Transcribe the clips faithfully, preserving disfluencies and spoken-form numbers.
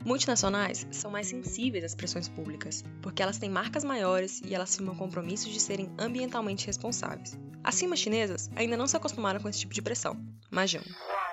Multinacionais são mais sensíveis às pressões públicas, porque elas têm marcas maiores e elas firmam compromissos de serem ambientalmente responsáveis. As firmas chinesas ainda não se acostumaram com esse tipo de pressão, mas já.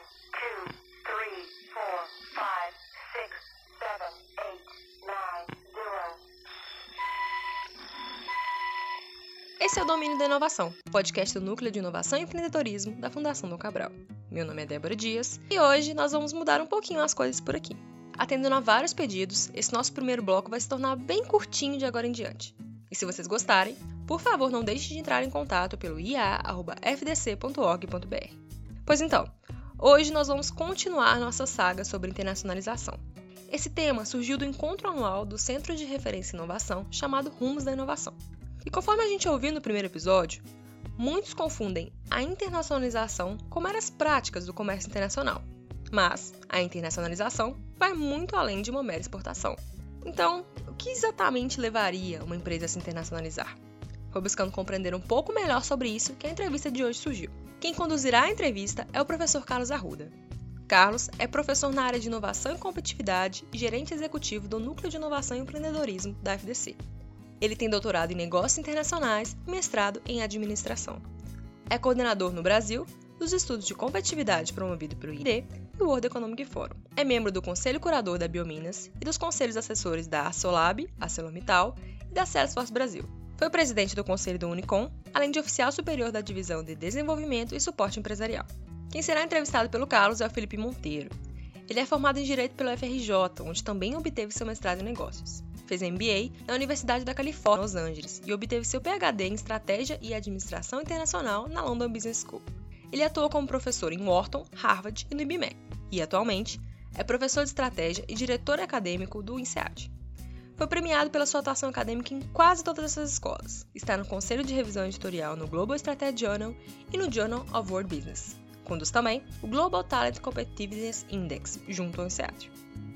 Esse é o Domínio da Inovação, podcast do Núcleo de Inovação e Empreendedorismo da Fundação Dom Cabral. Meu nome é Débora Dias e hoje nós vamos mudar um pouquinho as coisas por aqui. Atendendo a vários pedidos, esse nosso primeiro bloco vai se tornar bem curtinho de agora em diante. E se vocês gostarem, por favor não deixe de entrar em contato pelo i a arroba f d c ponto org ponto b r. Pois então, hoje nós vamos continuar nossa saga sobre internacionalização. Esse tema surgiu do encontro anual do Centro de Referência e Inovação, chamado Rumos da Inovação. E conforme a gente ouviu no primeiro episódio, muitos confundem a internacionalização com meras práticas do comércio internacional. Mas a internacionalização vai muito além de uma mera exportação. Então, o que exatamente levaria uma empresa a se internacionalizar? Foi buscando compreender um pouco melhor sobre isso que a entrevista de hoje surgiu. Quem conduzirá a entrevista é o professor Carlos Arruda. Carlos é professor na área de Inovação e Competitividade e gerente executivo do Núcleo de Inovação e Empreendedorismo da F D C. Ele tem doutorado em Negócios Internacionais e mestrado em Administração. É coordenador no Brasil dos estudos de competitividade promovido pelo I D e o World Economic Forum. É membro do Conselho Curador da Biominas e dos conselhos assessores da Arcelab, ArcelorMittal e da Salesforce Brasil. Foi presidente do Conselho do Unicom, além de oficial superior da Divisão de Desenvolvimento e Suporte Empresarial. Quem será entrevistado pelo Carlos é o Felipe Monteiro. Ele é formado em Direito pelo F R J, onde também obteve seu mestrado em Negócios. Fez M B A na Universidade da Califórnia, Los Angeles, e obteve seu P H D em Estratégia e Administração Internacional na London Business School. Ele atuou como professor em Wharton, Harvard e no I B M E C, e atualmente é professor de Estratégia e diretor acadêmico do INSEAD. Foi premiado pela sua atuação acadêmica em quase todas essas escolas. Está no Conselho de Revisão Editorial no Global Strategy Journal e no Journal of World Business. Conduz também o Global Talent Competitiveness Index, junto ao INSEAD.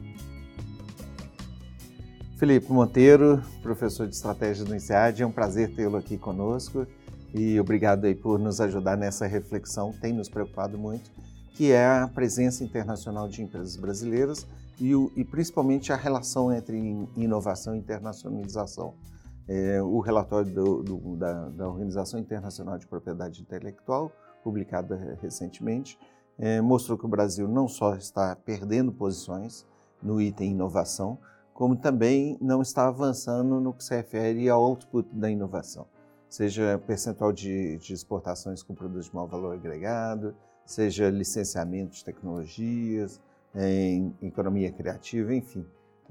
Felipe Monteiro, professor de Estratégia do INSEAD, é um prazer tê-lo aqui conosco e obrigado aí por nos ajudar nessa reflexão, tem nos preocupado muito, que é a presença internacional de empresas brasileiras e, o, e principalmente a relação entre inovação e internacionalização. É, o relatório do, do, da, da Organização Internacional de Propriedade Intelectual, publicado recentemente, é, mostrou que o Brasil não só está perdendo posições no item inovação, como também não está avançando no que se refere ao output da inovação, seja percentual de, de exportações com produtos de maior valor agregado, seja licenciamento de tecnologias, em economia criativa, enfim,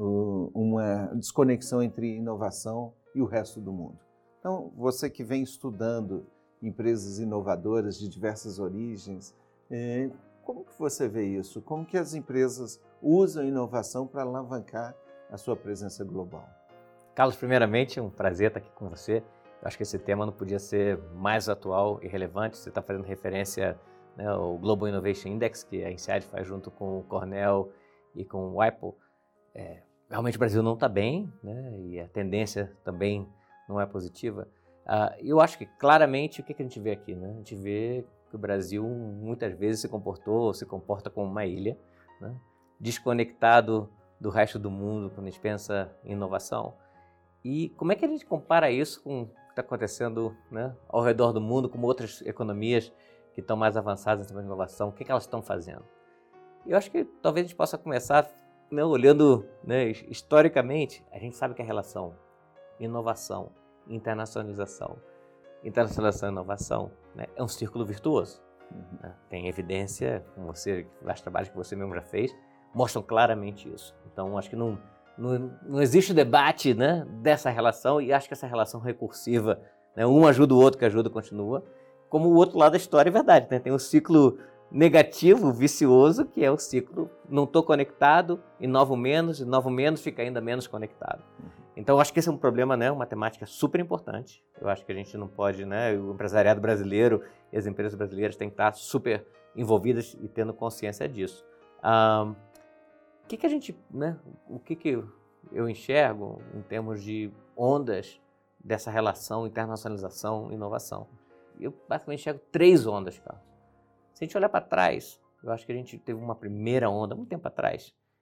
uma desconexão entre inovação e o resto do mundo. Então, você que vem estudando empresas inovadoras de diversas origens, como que você vê isso? Como que as empresas usam a inovação para alavancar a sua presença global? Carlos, primeiramente, é um prazer estar aqui com você. Eu acho que esse tema não podia ser mais atual e relevante. Você está fazendo referência, né, ao Global Innovation Index, que a INSEAD faz junto com o Cornell e com o WIPO. É, realmente o Brasil não está bem, né, e a tendência também não é positiva. Uh, eu acho que claramente o que, que a gente vê aqui? Né? A gente vê que o Brasil muitas vezes se comportou, se comporta como uma ilha, né, desconectado do resto do mundo quando a gente pensa em inovação. E como é que a gente compara isso com o que está acontecendo, né, ao redor do mundo, com outras economias que estão mais avançadas em termos de inovação? O que, que elas estão fazendo? Eu acho que talvez a gente possa começar, né, olhando, né, historicamente. A gente sabe que a relação inovação, internacionalização, internacionalização e inovação, né, é um círculo virtuoso. Uhum. Né? Tem evidência, com você, vários trabalhos que você mesmo já fez, mostram claramente isso. Então, acho que não, não, não existe debate, né, dessa relação, e acho que essa relação recursiva, né, um ajuda o outro, que ajuda, continua, como o outro lado da história é verdade. Né? Tem um ciclo negativo, vicioso, que é o ciclo não estou conectado, inovo menos, inovo menos, fica ainda menos conectado. Então, acho que esse é um problema, né, uma temática super importante. Eu acho que a gente não pode, né, o empresariado brasileiro e as empresas brasileiras têm que estar super envolvidas e tendo consciência disso. Um, O que, que a gente, né, o que, que eu enxergo em termos de ondas dessa relação internacionalização e inovação? Eu basicamente enxergo três ondas, cara. Se a gente olhar para trás, eu acho que a gente teve uma primeira onda, muito tempo atrás,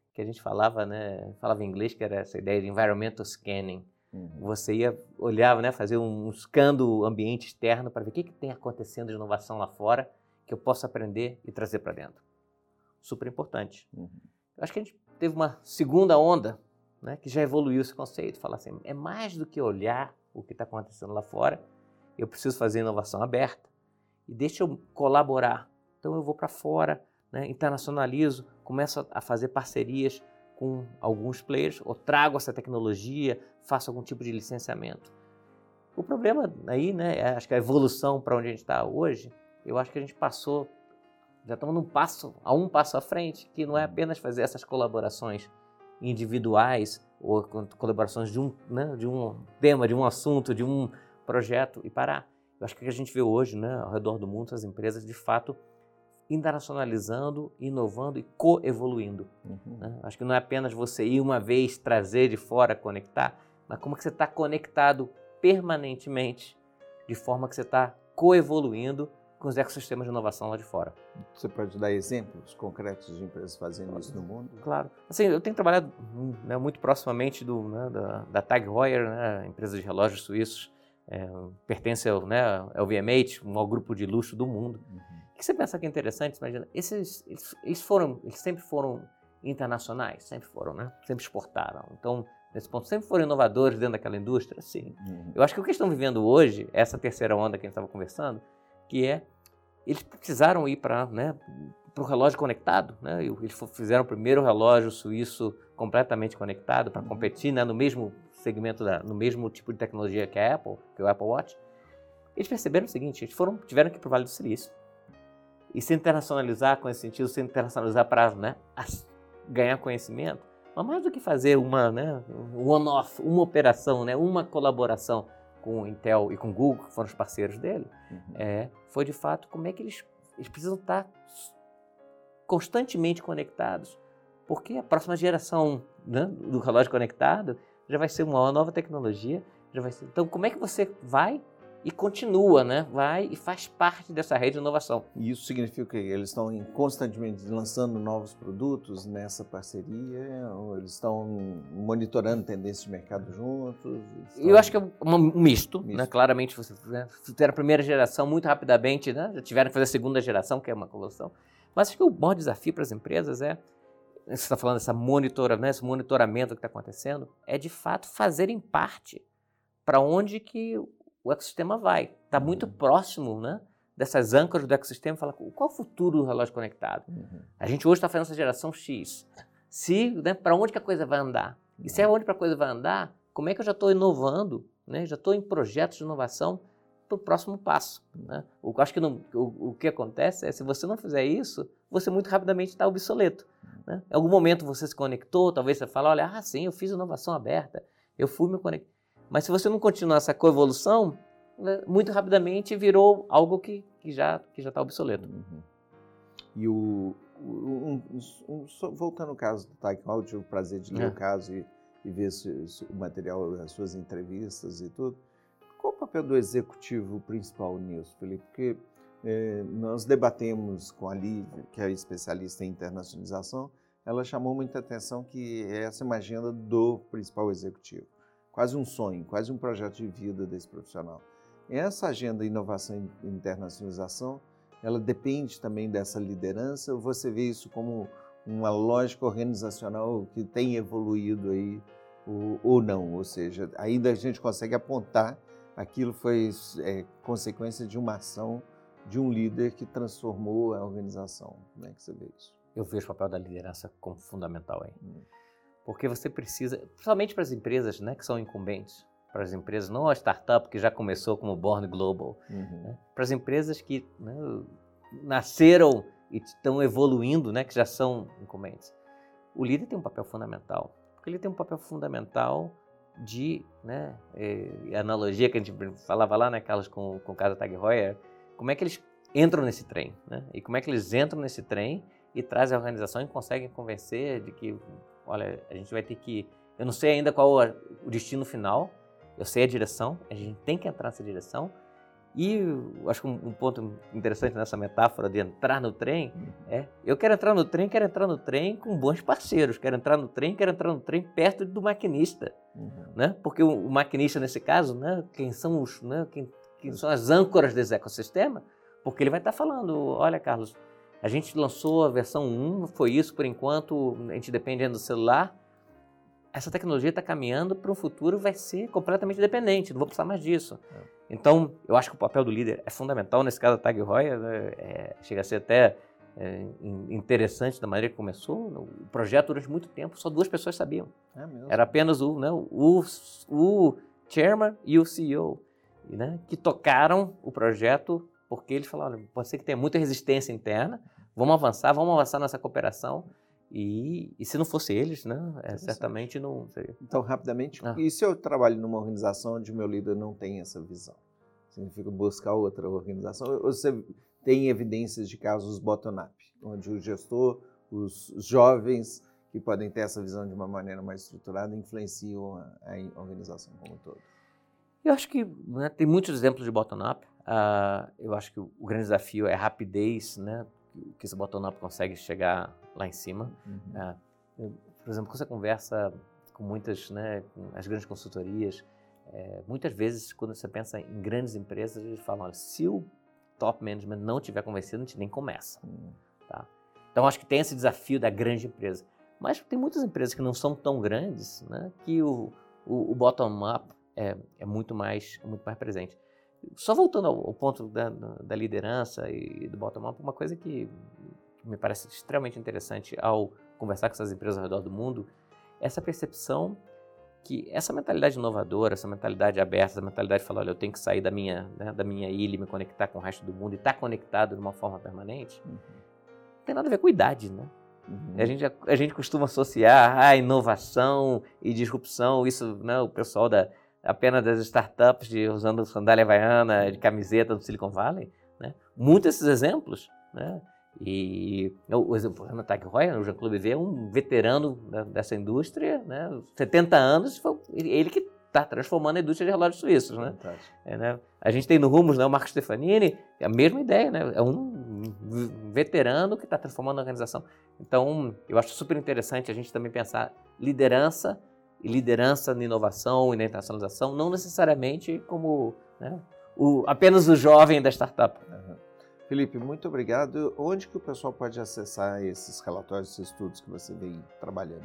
que a gente falava, né, falava em inglês, que era essa ideia de environmental scanning. Uhum. Você ia, olhava, né, fazer um scando ambiente externo para ver o que, que tem acontecendo de inovação lá fora que eu posso aprender e trazer para dentro. Super importante. Uhum. Eu acho que a gente teve uma segunda onda, né, que já evoluiu esse conceito, falar assim, é mais do que olhar o que está acontecendo lá fora, eu preciso fazer inovação aberta e deixa eu colaborar. Então eu vou para fora, né, internacionalizo, começo a fazer parcerias com alguns players, ou trago essa tecnologia, faço algum tipo de licenciamento. O problema aí, né, é, acho que a evolução para onde a gente está hoje, eu acho que a gente passou, já estamos num passo, a um passo à frente, que não é apenas fazer essas colaborações individuais ou colaborações de um, né, de um tema, de um assunto, de um projeto e parar. Eu acho que a gente vê hoje, né, ao redor do mundo, as empresas de fato internacionalizando, inovando e co-evoluindo. Uhum. Né? Acho que não é apenas você ir uma vez, trazer de fora, conectar, mas como que você está conectado permanentemente, de forma que você está co-evoluindo com os ecossistemas de inovação lá de fora. Você pode dar exemplos concretos de empresas fazendo isso no mundo? Claro. Assim, eu tenho trabalhado, né, muito proximamente do, né, da, da Tag Heuer, né, empresa de relógios suíços, é, pertence ao, né, ao L V M H, o maior grupo de luxo do mundo. Uhum. O que você pensa que é interessante? Imagina, esses, eles, eles foram, eles sempre foram internacionais, sempre foram, né? Sempre exportaram. Então, nesse ponto, sempre foram inovadores dentro daquela indústria, sim. Uhum. Eu acho que o que eles estão vivendo hoje, essa terceira onda que a gente estava conversando, que é, eles precisaram ir para, né, para o relógio conectado, né? Eles fizeram o primeiro relógio suíço completamente conectado para uhum. competir, né, no mesmo segmento, da, no mesmo tipo de tecnologia que a Apple, que é o Apple Watch. Eles perceberam o seguinte, eles foram, tiveram que ir para o Vale do Silício e se internacionalizar com esse sentido, se internacionalizar para, né, ganhar conhecimento, mas mais do que fazer uma, né, one-off, uma operação, né, uma colaboração com o Intel e com o Google, que foram os parceiros dele, uhum. é, foi de fato como é que eles, eles precisam estar constantemente conectados, porque a próxima geração, né, do relógio conectado já vai ser uma nova tecnologia, já vai ser, então como é que você vai e continua, né? Vai e faz parte dessa rede de inovação. E isso significa que eles estão constantemente lançando novos produtos nessa parceria? Ou eles estão monitorando tendências de mercado juntos? Estão... Eu acho que é um misto, misto. Né? Claramente, você né, fizeram a primeira geração muito rapidamente, né? Já tiveram que fazer a segunda geração, que é uma evolução. Mas acho que o maior desafio para as empresas é, você está falando dessa monitora, né? Esse monitoramento que está acontecendo, é de fato fazerem parte para onde que o ecossistema vai. Está muito próximo, né, dessas âncoras do ecossistema. Fala, qual é o futuro do relógio conectado? Uhum. A gente hoje está fazendo essa geração X. Se, né, para onde que a coisa vai andar? E se é onde para a coisa vai andar, como é que eu já estou inovando, né, já estou em projetos de inovação para o próximo passo? Né? Eu acho que não, o, o que acontece é, se você não fizer isso, você muito rapidamente está obsoleto. Né? Em algum momento você se conectou, talvez você fale, olha, ah, sim, eu fiz inovação aberta, eu fui me conectar. Mas se você não continuar essa coevolução, muito rapidamente virou algo que, que já que já está obsoleto. Uhum. E o, um, um, um, voltando ao caso do Tag Heuer, eu tive o prazer de ler é. o caso e, e ver se, se, o material, as suas entrevistas e tudo. Qual o papel do executivo principal nisso, Felipe? Porque eh, nós debatemos com a Lívia, que é especialista em internacionalização, ela chamou muita atenção que essa é uma agenda do principal executivo. Quase um sonho, quase um projeto de vida desse profissional. Essa agenda inovação e internacionalização, ela depende também dessa liderança, ou você vê isso como uma lógica organizacional que tem evoluído aí, ou, ou não? Ou seja, ainda a gente consegue apontar aquilo foi é, consequência de uma ação de um líder que transformou a organização. Como é que você vê isso? Eu vejo o papel da liderança como fundamental aí. Hum. Porque você precisa, principalmente para as empresas, né, que são incumbentes, para as empresas, não a startup que já começou como Born Global, uhum. né, para as empresas que, né, nasceram e estão evoluindo, né, que já são incumbentes. O líder tem um papel fundamental, porque ele tem um papel fundamental de, né, é, a analogia que a gente falava lá, né, Carlos, com, com o caso da Tag Heuer, como é que eles entram nesse trem, né, e como é que eles entram nesse trem e trazem a organização e conseguem convencer de que, olha, a gente vai ter que... Eu não sei ainda qual o destino final, eu sei a direção, a gente tem que entrar nessa direção E eu acho que um, um ponto interessante nessa metáfora de entrar no trem é, eu quero entrar no trem, quero entrar no trem com bons parceiros, quero entrar no trem, quero entrar no trem perto do maquinista, uhum. né? Porque o, o maquinista, nesse caso, né, quem são os, né, quem, quem são as âncoras desse ecossistema, porque ele vai estar falando, olha, Carlos, a gente lançou a versão um, foi isso por enquanto, a gente depende do celular, essa tecnologia está caminhando para um futuro vai ser completamente dependente, não vou precisar mais disso. É. Então, eu acho que o papel do líder é fundamental, nesse caso a Tag Heuer, né, é, chega a ser até é, interessante da maneira que começou. O projeto, durante muito tempo, só duas pessoas sabiam. É mesmo? Era apenas o, né, o, o chairman e o C E O, né, que tocaram o projeto porque eles falaram, pode ser que tenha muita resistência interna, vamos avançar, vamos avançar nessa cooperação. E, e se não fosse eles, né, é, certamente não seria. Então, rapidamente, ah. e se eu trabalho numa organização onde o meu líder não tem essa visão? Significa buscar outra organização? Ou você tem evidências de casos bottom-up, onde o gestor, os jovens que podem ter essa visão de uma maneira mais estruturada, influenciam a, a organização como um todo? Eu acho que, né, tem muitos exemplos de bottom-up. Uh, eu acho que o, o grande desafio é a rapidez, né, que esse bottom-up consegue chegar lá em cima. Uhum. Uh, eu, por exemplo, quando você conversa com muitas, né, com as grandes consultorias, é, muitas vezes, quando você pensa em grandes empresas, eles falam, olha, se o top management não estiver convencido, a gente nem começa. Uhum. Tá? Então, acho que tem esse desafio da grande empresa. Mas tem muitas empresas que não são tão grandes, né, que o, o, o bottom-up é, é muito mais, muito mais presente. Só voltando ao, ao ponto da, da liderança e do bottom-up, uma coisa que, que me parece extremamente interessante ao conversar com essas empresas ao redor do mundo, é essa percepção que essa mentalidade inovadora, essa mentalidade aberta, essa mentalidade de falar, olha, eu tenho que sair da minha, né, da minha ilha e me conectar com o resto do mundo e estar conectado de uma forma permanente, uhum. não tem nada a ver com idade, né? Uhum. A, gente, a gente costuma associar a inovação e disrupção, isso, né, o pessoal da apenas das startups de, usando sandália havaiana, de camiseta do Silicon Valley, né? Muitos desses exemplos, né? E o exemplo do Tag Heuer, o Jean-Claude Vivier, é um veterano dessa indústria, né? setenta anos, foi ele que está transformando a indústria de relógios suíços, né? É, né? A gente tem no Rumos, né, o Marco Stefanini, é a mesma ideia, né? É um veterano que está transformando a organização. Então, eu acho super interessante a gente também pensar liderança e liderança na inovação e na internacionalização, não necessariamente como, né, o, apenas o jovem da startup. Uhum. Felipe, muito obrigado. Onde que o pessoal pode acessar esses relatórios, esses estudos que você vem trabalhando?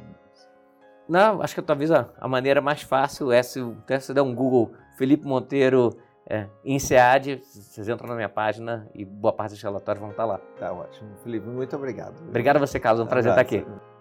Não, acho que talvez a, a maneira mais fácil é se você der um Google Felipe Monteiro é, INSEAD, vocês entram na minha página e boa parte dos relatórios vão estar lá. Tá ótimo. Felipe, muito obrigado. Obrigado a você, Carlos. É um prazer estar aqui.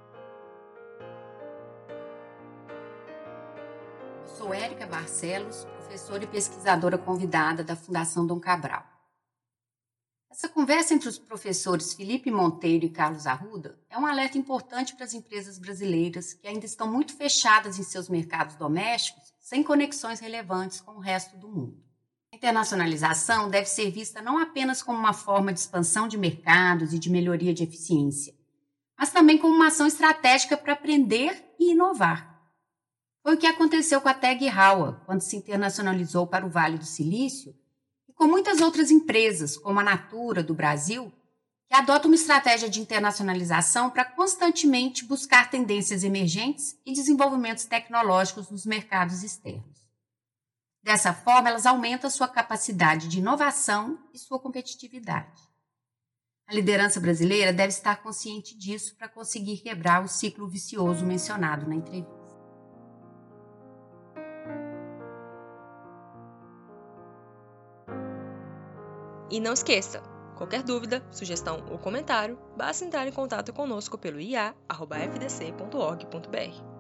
Sou Érica Barcelos, professora e pesquisadora convidada da Fundação Dom Cabral. Essa conversa entre os professores Felipe Monteiro e Carlos Arruda é um alerta importante para as empresas brasileiras que ainda estão muito fechadas em seus mercados domésticos, sem conexões relevantes com o resto do mundo. A internacionalização deve ser vista não apenas como uma forma de expansão de mercados e de melhoria de eficiência, mas também como uma ação estratégica para aprender e inovar. Foi o que aconteceu com a Tag Heuer, quando se internacionalizou para o Vale do Silício, e com muitas outras empresas, como a Natura, do Brasil, que adotam uma estratégia de internacionalização para constantemente buscar tendências emergentes e desenvolvimentos tecnológicos nos mercados externos. Dessa forma, elas aumentam sua capacidade de inovação e sua competitividade. A liderança brasileira deve estar consciente disso para conseguir quebrar o ciclo vicioso mencionado na entrevista. E não esqueça, qualquer dúvida, sugestão ou comentário, basta entrar em contato conosco pelo i a arroba f d c ponto org ponto b r.